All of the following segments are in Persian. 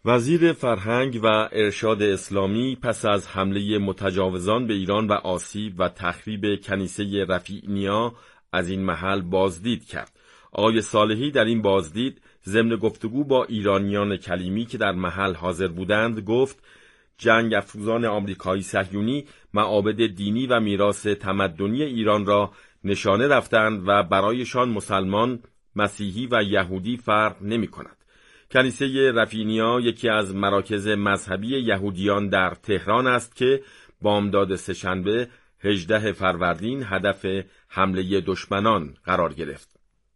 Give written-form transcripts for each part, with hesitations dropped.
وزیر فرهنگ و ارشاد اسلامی پس از حمله متجاوزان به ایران و آسیب و تخریب کنیسه رفیع-نیا از این محل بازدید کرد. آقای صالحی در این بازدید ضمن گفتگو با ایرانیان کلیمی که در محل حاضر بودند گفت جنگ افروزان آمریکایی صهیونی معابد دینی و میراث تمدنی ایران را نشانه رفتند و برایشان مسلمان، مسیحی و یهودی فرق نمی کند. کنیسه رفیع-نیا یکی از مراکز مذهبی یهودیان در تهران است که بامداد سه‌شنبه 18 فروردین هدف حمله دشمنان قرار گرفت.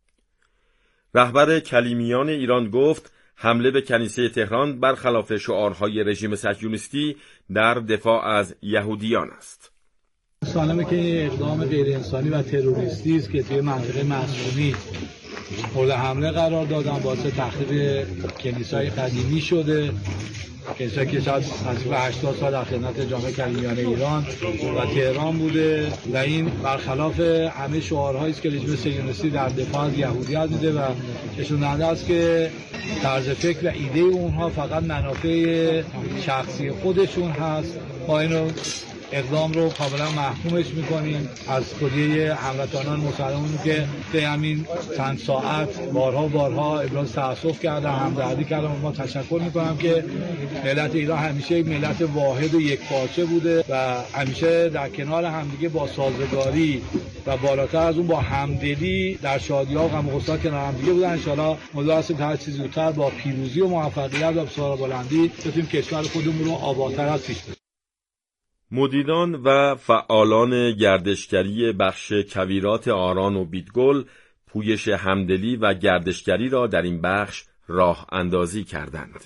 رهبر کلیمیان ایران گفت حمله به کنیسه تهران برخلاف شعارهای رژیم صهیونیستی در دفاع از یهودیان است. سالمه که اقدام غیر انسانی و تروریستی است که توی منطقه معصومی مورد حمله قرار دادن، باعث تخریب کلیسای قدیمی شده. کلیسایی که شاید 80 سال در خدمت جامعه کلیمیان ایران و تهران بوده و این برخلاف همه شعارهایی است که رژیم صهیونیستی در دفاع از یهودیت میده و نشون دهنده است که طرز فکر و ایده اونها فقط منافع شخصی خودشون هست. ما اینو اقدام رو کاملا محکومش میکنیم. از کلیه هموطنان مسلمانی که به همین چند ساعت بارها ابراز تأسف کردن، همدردی کردن، ما تشکر میکنم که ملت ایران همیشه ملت واحد و یکپارچه بوده و همیشه در کنار همدیگه با سازگاری و بالاتر از اون با همدلی در شادی‌ها و غم و غصه کنار همدیگه بودن. ان شاءالله امیدوارم که هر چیزی زودتر با پیروزی و موفقیت و بسیار بلندی بتونیم کشور خودمون رو آبادتر از پیش ببریم. مدیران و فعالان گردشگری بخش کویرات آران و بیدگل پویش همدلی و گردشگری را در این بخش راه اندازی کردند.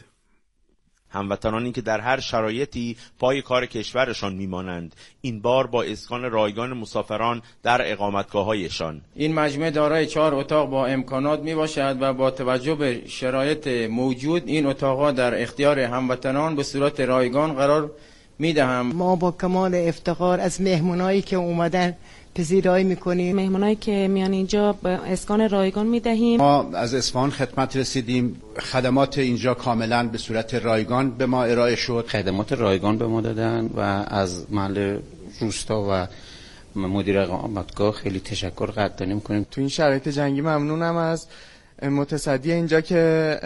هموطنانی که در هر شرایطی پای کار کشورشان میمانند، این بار با اسکان رایگان مسافران در اقامتگاه‌هایشان. این مجمع دارای 4 اتاق با امکانات می باشد و با توجه به شرایط موجود این اتاق‌ها در اختیار هموطنان به صورت رایگان قرار میدهم. ما با کمال افتخار از مهمونایی که اومدن پذیرایی میکنیم. مهمونایی که میان اینجا به اسکان رایگان میدهیم. ما از اصفهان خدمت رسیدیم. خدمات اینجا کاملا به صورت رایگان به ما ارائه شد. خدمات رایگان به ما دادن و از محل روستا و مدیر اقامتگاه خیلی تشکر قدردانی میکنیم. تو این شرایط جنگی ممنونم از متصدی اینجا که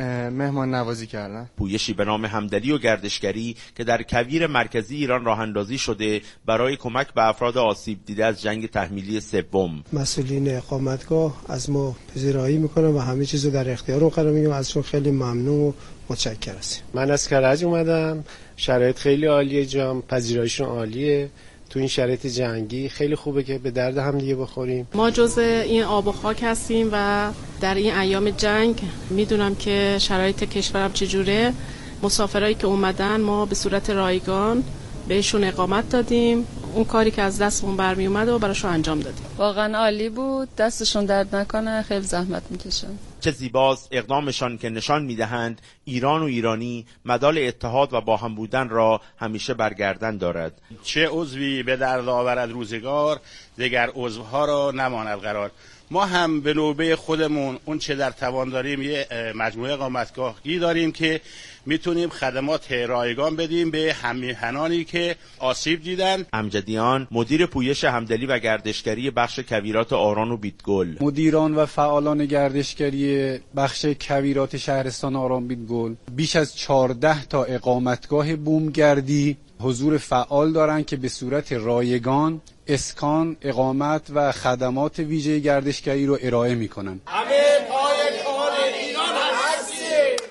مهمان نوازی کردن. پویشی به نام همدلی و گردشگری که در کویر مرکزی ایران راه اندازی شده برای کمک به افراد آسیب دیده از جنگ تحمیلی سوم. مسئولین اقامتگاه از ما پذیرایی میکنن و همه چیزو در اختیار قرار میدیم. ازشون خیلی ممنون و متشکر هستیم. من از کرج اومدم. شرایط خیلی عالیه، جام پذیراییشون عالیه. تو این شرایط جنگی خیلی خوبه که به درد هم دیگه بخوریم. ما جزء این آب و خاک هستیم و در این ایام جنگ میدونم که شرایط کشورم چجوره. مسافرایی که اومدن ما به صورت رایگان بهشون اقامت دادیم. اون کاری که از دستمون برمی اومد و براشون انجام دادیم. واقعا عالی بود. دستشون درد نکنه، خیلی زحمت میکشن. چه زیباست اقدامشان که نشان میدهند ایران و ایرانی مدال اتحاد و با هم بودن را همیشه برگردن دارد. چه عضوی به درد آورد روزگار، دگر عضوها را نماند قرار. ما هم به نوبه خودمون اون چه در توان داریم یه مجموعه اقامتگاهی داریم که میتونیم خدمات رایگان بدیم به هممیهنانی که آسیب دیدن. امجدیان مدیر پویش همدلی و گردشگری بخش کویرات آران و بیدگل. مدیران و فعالان گردشگری بخش کویرات شهرستان آران بیدگل بیش از 14 تا اقامتگاه بومگردی حضور فعال دارند که به صورت رایگان اسکان، اقامت و خدمات ویژه گردشگری رو ارائه می‌کنند. همه پای کار ایران هستیم.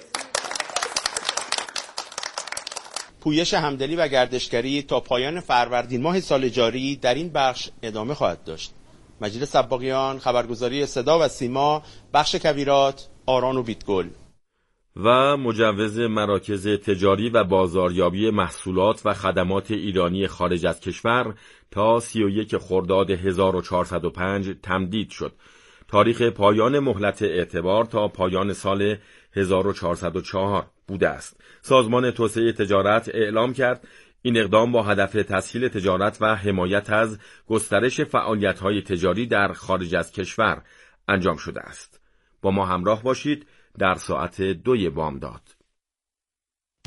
پویش همدلی و گردشگری تا پایان فروردین ماه سال جاری در این بخش ادامه خواهد داشت. مجید صباغیان، خبرگزاری صدا و سیما، بخش کویرات، آران و بیدگل. و مجوز مراکز تجاری و بازاریابی محصولات و خدمات ایرانی خارج از کشور تا 31 خرداد 1405 تمدید شد. تاریخ پایان مهلت اعتبار تا پایان سال 1404 بوده است. سازمان توسعه تجارت اعلام کرد این اقدام با هدف تسهیل تجارت و حمایت از گسترش فعالیت‌های تجاری در خارج از کشور انجام شده است. با ما همراه باشید در ساعت 2 بامداد.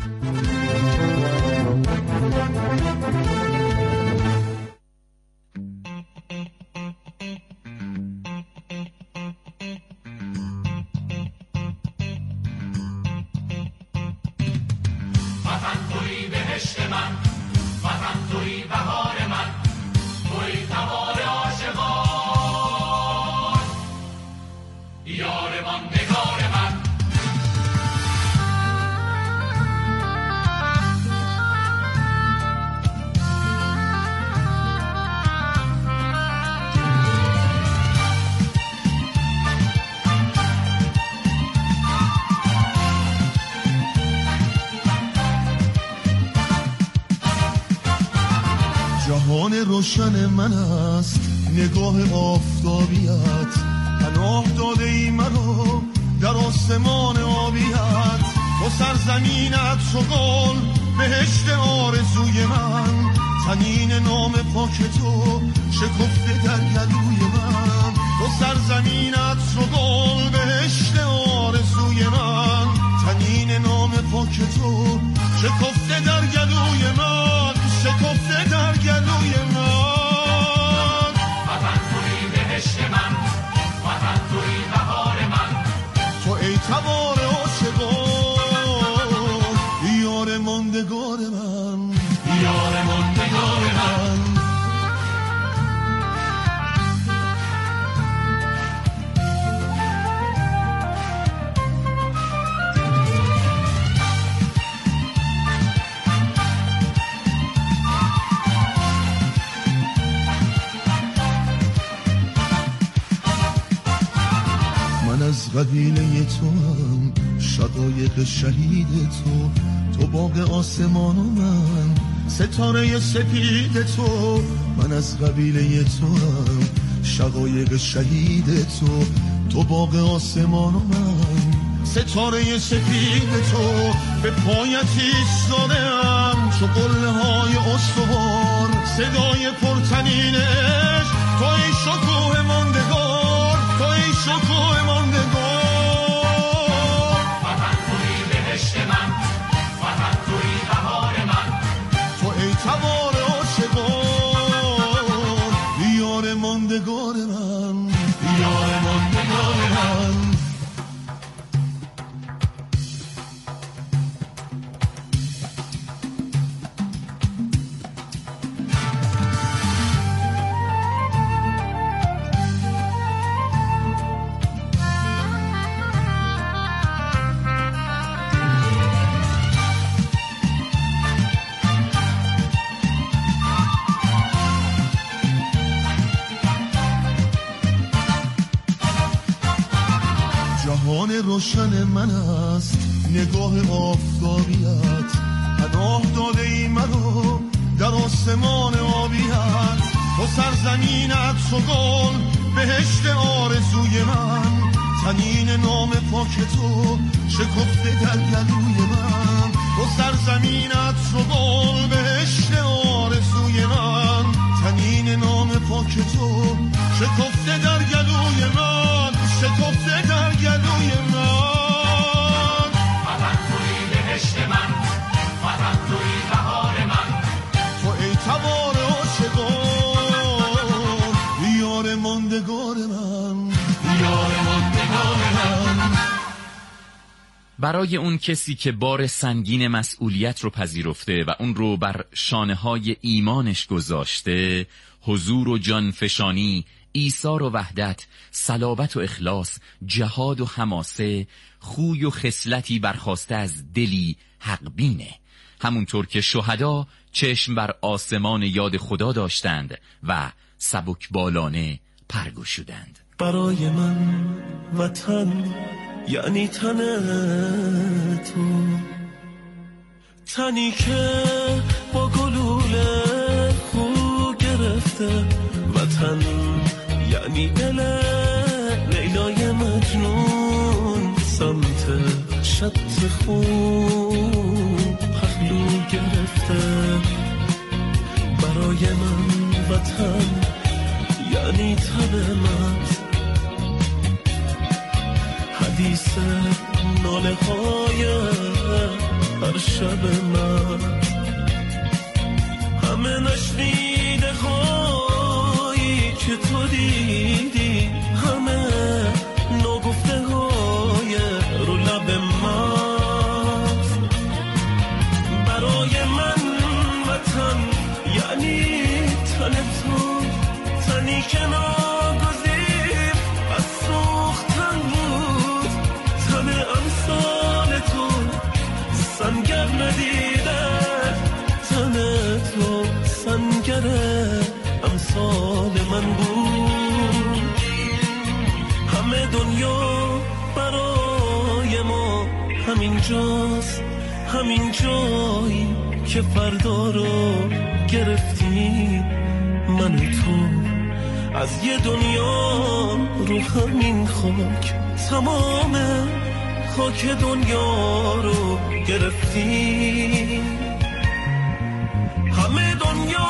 جهان روشن من است نگاه آفتابیت، پناه داده ای مرا در آسمان آبیت. تو سرزمینت چو گل بهشت آرزوی من، طنین نام پاک تو شکفته در گلوی من. تو سرزمینت چو گل بهشت آرزوی من، طنین نام پاک تو شکفته در گلوی من، شکفته در گلوی من. وطن توی بهشت من، وطن توی بهار من، تو ای تبار عاشقان، یار ماندگار من، یار ماندگار من. از قبیله تو هم شقایق شهید تو باغ آسمان و من ستاره سپید تو. من از قبیله تو هم شقایق شهید تو باغ آسمان و من ستاره سپید تو. به پایت ایستاده‌ام چو قله های استوار، صدای پرطنین عشق تو ای شکوه ماندگار، تو ای شکوه ماندگار. وطن توی بهشت من، وطن توی بهار من، تو ای تبار عاشقان، یار ماندگار من، یار ماندگار من. جهان روشن من است نگاه آفتابیت، پناه داده ای مرا در آسمان آبیت. تو سرزمینت چو گل بهشت آرزوی من، طنین نام پاک تو شکفته در گلوی من. تو سرزمینت چو گل بهشت آرزوی من، طنین نام پاک تو شکفته در گلوی من، شکفته در گلوی من. وطن توی بهشت من، وطن توی بهار من، تو ای تبار عاشقان، یار ماندگار من، یار ماندگار من. برای اون کسی که بار سنگین مسئولیت رو پذیرفته و اون رو بر شانه‌های ایمانش گذاشته، حضور و جانفشانی، ایثار و وحدت، صلابت و اخلاص، جهاد و حماسه، خوی و خصلتی برخاسته از دلی حقبینه. همونطور که شهدا چشم بر آسمان یاد خدا داشتند و سبک بالانه پرگشودند. برای من وطن یعنی تن تو، تنی که با گلوله خو گرفته. وطن یعنی دل لیلای مجنون، سمت شط خون پهلو گرفته. برای من وطن یعنی تن من، حدیث ناله های هر شب من. همه نشنیده هایی که تو دیدی، همه نگفته های رو لب من. برای من وطن یعنی تن تو، تنی که ناگزیر از سوختن بود. تن امثال تو سنگر ندیده، تن تو سنگر امثال من بود. همه دنیا برای ما همین جاست، همین جایی که فردا رو گرفتی. من و تو از یه دنیا رو همین خاک، تمام خاک دنیا رو گرفتی. همه دنیا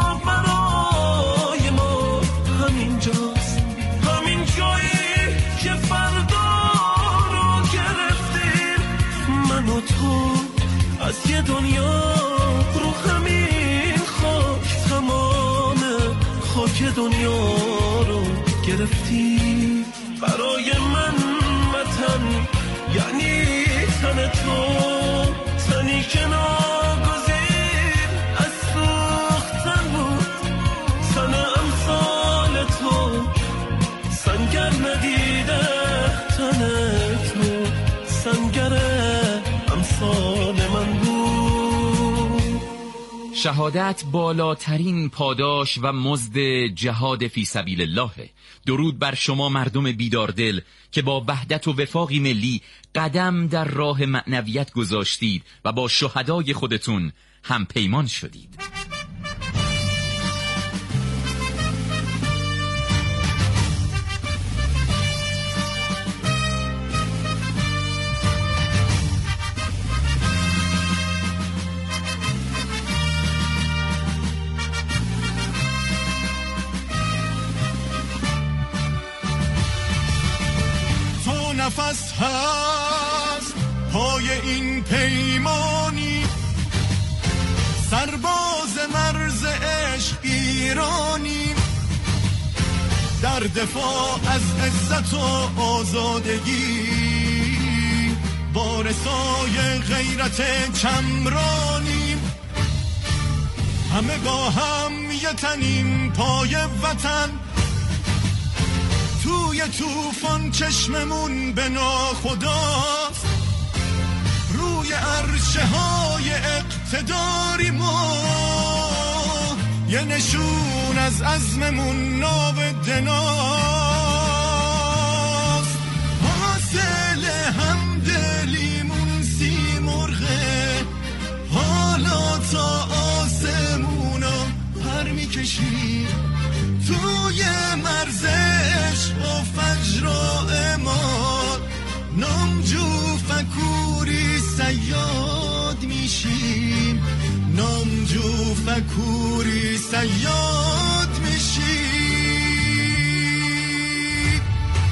برای ما همین جاست، همین جایی که فردا رو گرفتیم. من و تو از یه دنیا رو همین خاک، تمام خاک دنیا رو گرفتیم. برای من وطن یعنی تن تو، تنی که ناگزیر از سوختن بود. تن امثال تو سنگر ندیده، تن تو سنگر امثال من بود. شهادت بالاترین پاداش و مزد جهاد فی سبیل الله. درود بر شما مردم بیداردل که با وحدت و وفاقی ملی قدم در راه معنویت گذاشتید و با شهدای خودتون هم پیمان شدید. نفس هست پای این پیمانی، سرباز مرز عشق ایرانی، در دفاع از عزت و آزادگی، وارثای غیرت چمرانی. همه با هم یه تنیم پای وطن، توی توفان چشممون به ناخداست. روی عرشه های اقتداری ما، یه نشون از عزممون ناو دناست. حاصل همدلیمون سیمرغه، حالا تا آسمونا پر میکشیم. توی مرز عشق و فجر و امان، نامجو فکوری صیاد میشیم، نامجو فکوری صیاد میشیم.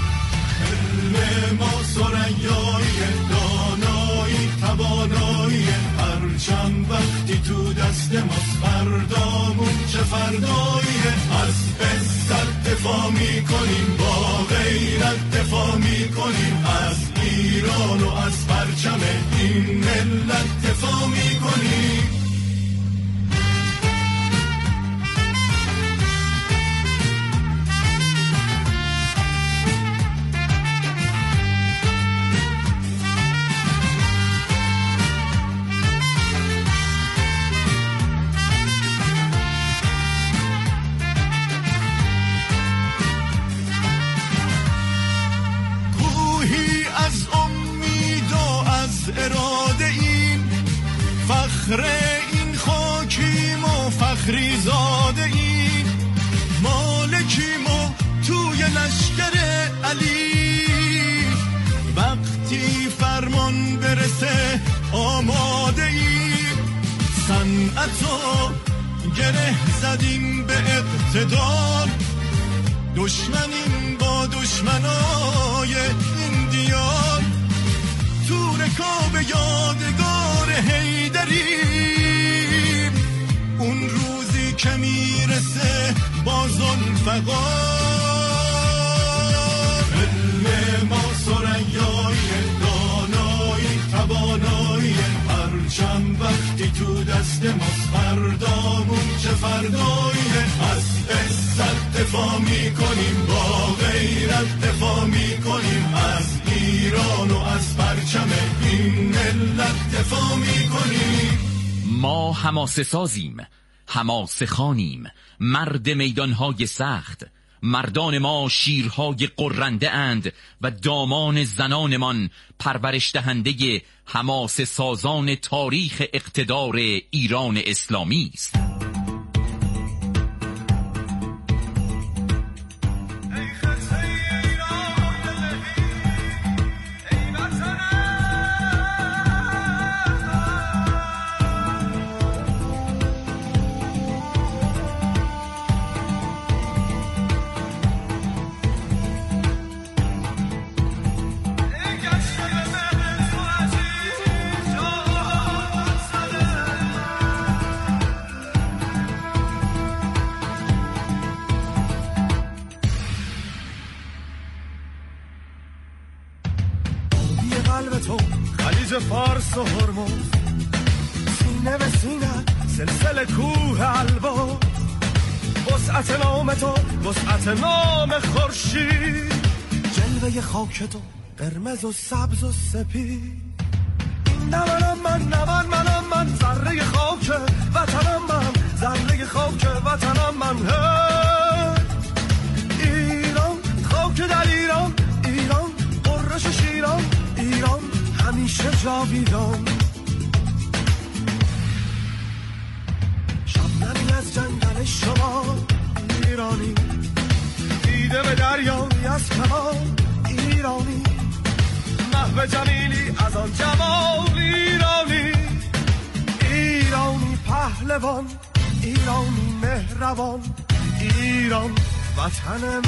علم ما ثریای دانایی توانایی، هرچند وقتی تو دست ماست فردامون چه فردایی. از عزت دفاع میکنیم، با غیرت دفاع میکنیم، از ایران و از پرچم این ملت دفاع میکنیم. فخر این خاکیم و فخری زاده ایم، مالکیم و توی لشکر علی. وقتی فرمان برسه آماده ایم، صنعتو گره زدیم به اقتدار. دشمنیم با دشمنای این دیار، تور شکاب یادگار حیدریم، اون روزی که میرسه با ذوالفقار. علم ما ثریای دانایی توانایی، پرچم وقتی تو دست ماست فردامون چه فردایی. از عزت دفاع میکنیم، با غیرت دفاع میکنیم، از ایران و از پرچم این ملت دفاع میکنیم. ما حماسه سازیم، حماسه خوانیم، مرد میدانهای سخت. مردان ما شیرهای قرنده اند و دامان زنانمان پرورش دهنده حماسه سازان تاریخ اقتدار ایران اسلامی است. فارس و هرمز، سینه به سینه سلسله کوه البا، وسعت نام تو وسعت نام خورشید، جلوه خاک تو قرمز و سبز و سپید. این نمنم من ذره خاک وطنم، من ذره خاک وطنم من. ایران خاک در ایران، ایران قرش شیران، ایران همیشه جاویدان. شبنمی از جنگل شما ایرانی، دیده به دریایی از کمان ایرانی، محو جمیلی از آن جمال ایرانی. ایرانی پهلوان، ایرانی مهربان، ایران وطن من.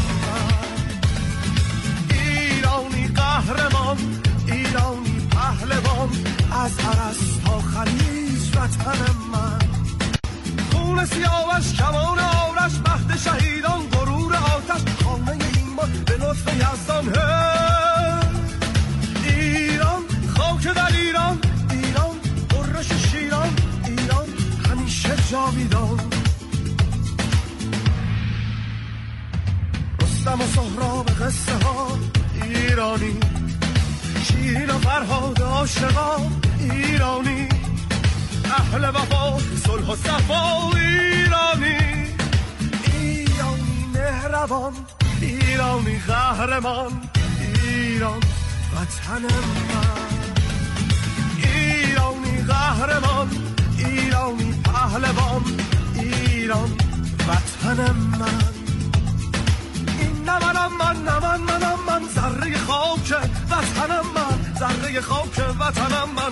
ایرانی قهرمان، ایرانی پهلوان، از عرس تا خلیج وطن من. خون سیاوش کمان آرش، مهد شهیدان غرور آتش، خانه ایمان به لطف یزدان. ایران خاک در ایران، ایران قرش شیران، ایران همیشه جاویدان. رستم و سهراب قصه ها ایرانی، شیرین و فرهاد عاشقان ایرانی، اهل وفا صلح و صفا ایرانی. ایرانی مهربان، ایرانی قهرمان، ایران وطن من. ایرانی قهرمان، ایرانی پهلوان، ایران وطن من. این نمنم من ذره خاک وطنم، من ذره خاک وطنم من.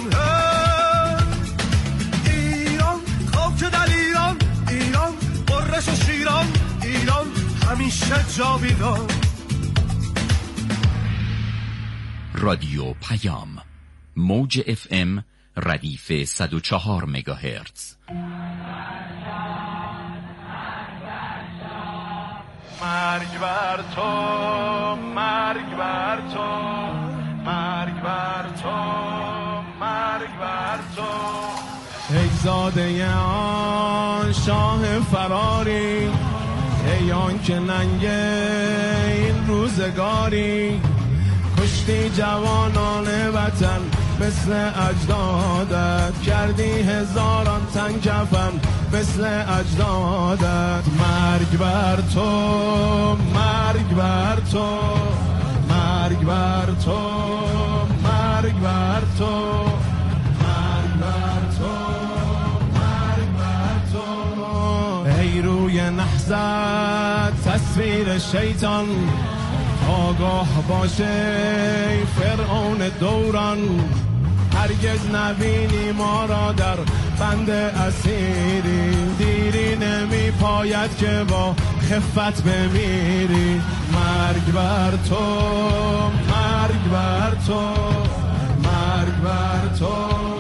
ایران خاک در ایران، ایران قرش و شیران، ایران همیشه جاویدان. رادیو پیام، موج FM ردیف 104 مگاهرتز. مرگ بر تو، مرگ بر تو، مرگ بر تو، مرگ بر تو. ای زاده آن شاه فراری، ای آن که ننگ این روزگاری، کشتی جوانان وطن مثل اجدادت، کردی هزاران تن کفن مثل اجدادت. مرگ بر تو، مرگ بر تو، مرگ بر تو، مرگ بر تو، مرگ بر تو، مرگ بر تو. ای روی نحست تصویر شیطان، آگاه باشه فرعون دوران، هرگز نبینی ما را در بند اسیری، دیری نمی پاید که با خفت بمیری. مرگ بر تو، مرگ بر تو، مرگ بر تو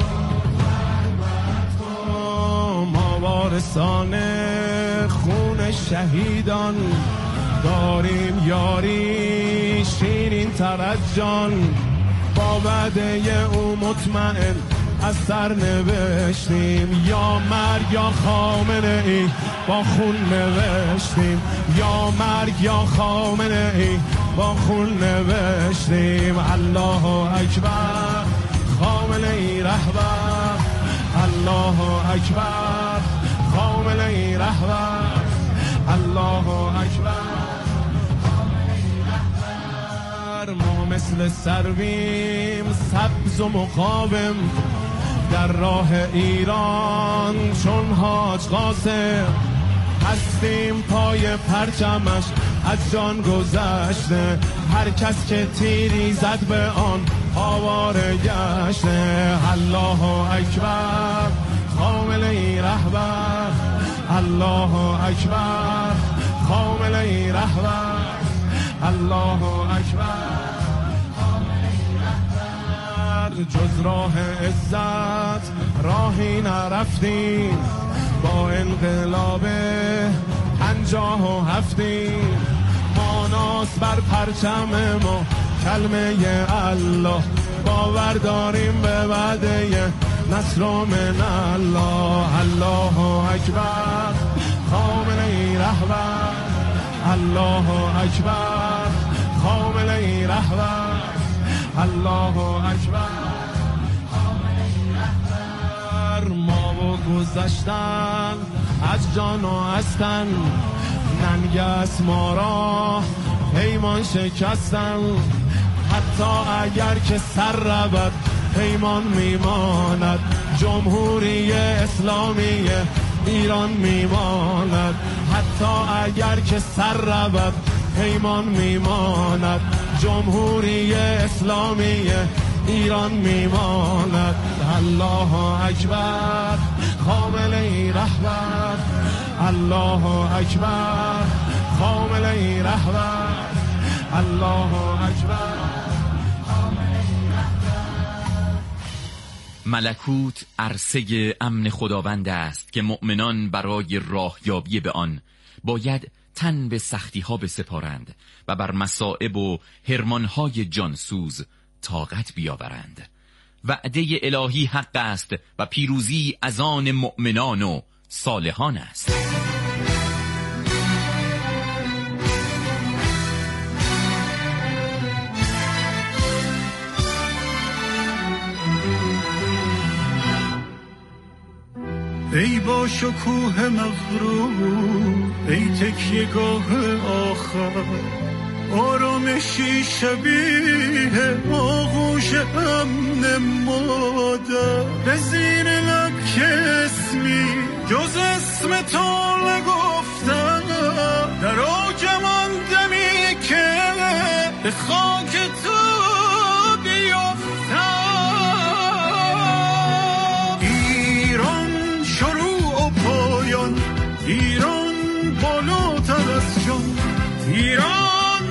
ما وارثان خون شهیدان داریم یاری شیرین تر از جان با وعده او مطمئن از سر نوشتیم یا مرگ یا خامنه ای با خون نوشتیم یا مرگ یا خامنه ای با خون نوشتیم الله اکبر خامنه ای رهبر الله اکبر خامنه ای رهبر الله اکبر ما مثل سرویم سبز و مقاوم در راه ایران چون حاج قاسم هستیم پای پرچمش از جان گذشته هر کس که تیری زد به آن آواره گشته الله اکبر خامنه ای رهبر الله اکبر خامنه ای رهبر الله اکبر جز راه عزت راهی نرفتیم با انقلاب 57 ماناس بر پرچم ما کلمه الله باور داریم به وعده نصر من الله الله اکبر خامنه ای رهبر الله اکبر خامنه ای رهبر الله اکبر ما و گذشتن از جان و از تن ننگس ما را پیمان شکستن حتی اگر که سر رود پیمان میماند جمهوری اسلامی ایران میماند حتی اگر که سر رود پیمان میماند جمهوری اسلامی ایران میماند الله اکبر خامنه ای رهبر الله اکبر خامنه ای رهبر الله اکبر ملکوت عرصه امن خداوند است که مؤمنان برای راهیابی به آن باید تن به سختی ها بسپارند و بر مصائب و حرمانهای جانسوز طاقت بیاورند. وعده الهی حق است و پیروزی از آن مؤمنان و صالحان است. ای با شکوه مغرور ای تکیه‌گاه آخر آرامشی شبیه آغوش امن مادر زیر لب که اسمی جز اسم تو نگفتم در اوجم آن دمی که به خاک تو بیفتم ایران شروع و پایان ایران بالاتر از جان ایران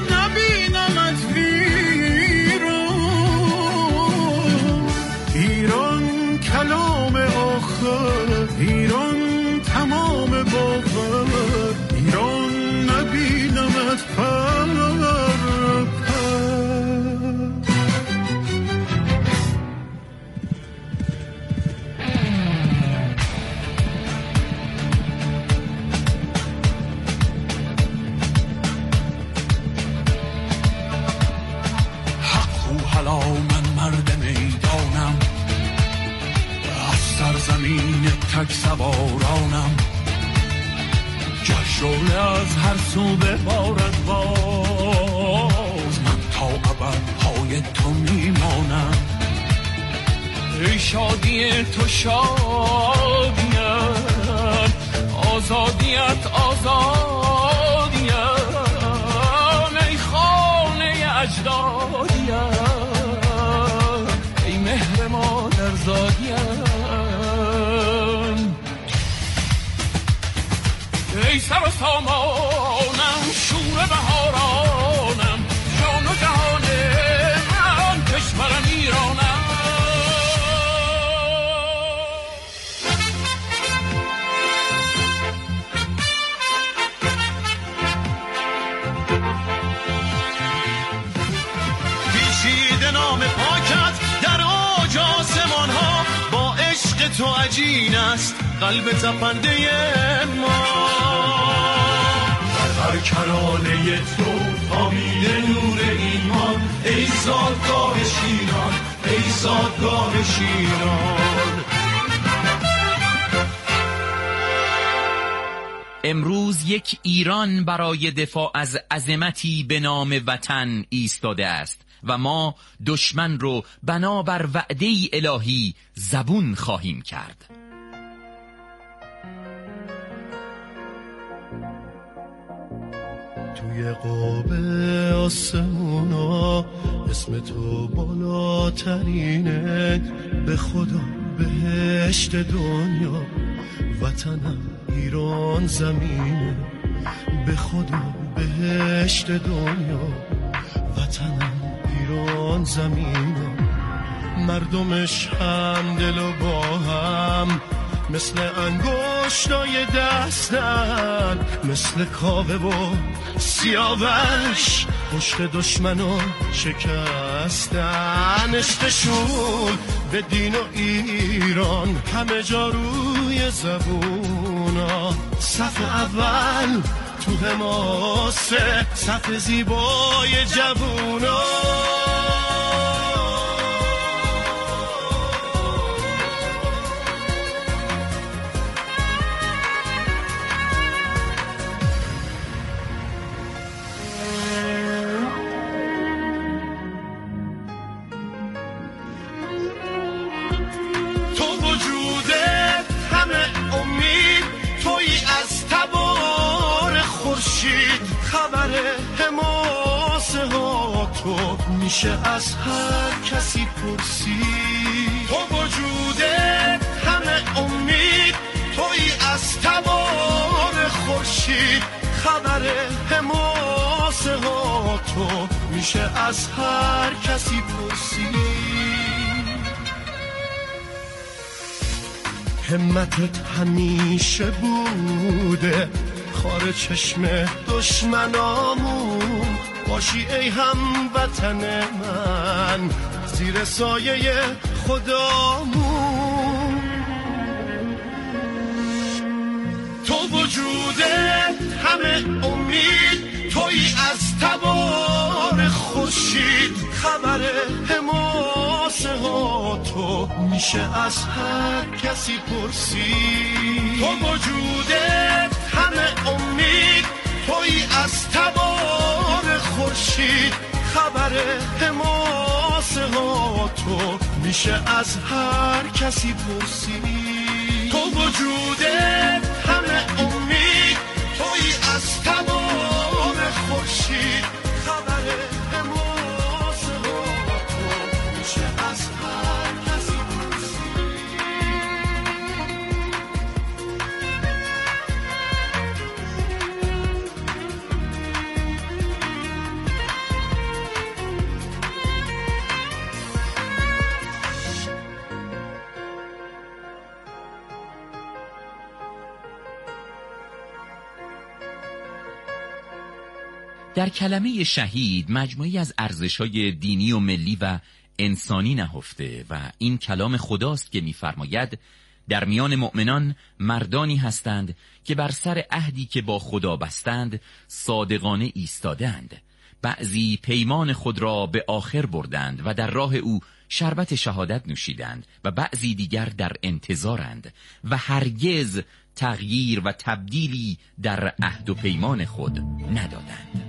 کلام آخر ایران تمام باور ایران نبینمت پر حق و حلا من مرد میدانم زمین تک سوارانم جشن از هر سو ببارد باز من تا ابد پای تو میمانم ای شادی تو شادیم آزادیت آزادیم ای خانه اجدادیم ای مهر مادر زادیم ای سر و سامانم شور بهارانم جان و جهان من کشورم ایرانم گنجین است قلب تپنده ما. در هر کرانه تو آمیده نور ایمان، ای زادگاه شیران، ای زادگاه شیران. امروز یک ایران برای دفاع از عظمتی به نام وطن ایستاده است و ما دشمن رو بنابر وعده الهی زبون خواهیم کرد. توی قاب آسمونا اسم تو بالاترینه، به خدا بهشت دنیا وطنم ایران زمینه، به خدا بهشت دنیا وطنم ایران زمینه. مردمش هم دل و با هم مثل انگشتای دستن، مثل کاوه و سیاوش پشت دشمنو شکستن. عشقشون به دین و ایران همه جا روی زبونا، صف اول تو حماسه، صف زیبای جوونا. خبر حماسه ها تو میشه از هر کسی پرسید. تو وجودت همه امید، تویی از تبار خورشید. خبر حماسه ها تو میشه از هر کسی پرسید. همتت همیشه بوده خار چشم دشمنامون، باشی ای هموطن من زیر سایه خدامون. تو وجودت همه امید، تویی از تبار خورشید. خبر حماسه ها تو میشه از هر کسی پرسید. تو وجودت همه امید، تویی از تبار خورشید. خبر حماسه ها تو میشه از هر کسی پرسید. تو وجودت همه امید، تویی از تبار خورشید. خبر حماسه ها تو میشه از هر کسی در کلمه شهید مجموعی از ارزش‌های دینی و ملی و انسانی نهفته و این کلام خداست که می‌فرماید در میان مؤمنان مردانی هستند که بر سر عهدی که با خدا بستند صادقانه ایستادند. بعضی پیمان خود را به آخر بردند و در راه او شربت شهادت نوشیدند و بعضی دیگر در انتظارند و هرگز تغییر و تبدیلی در عهد و پیمان خود ندادند.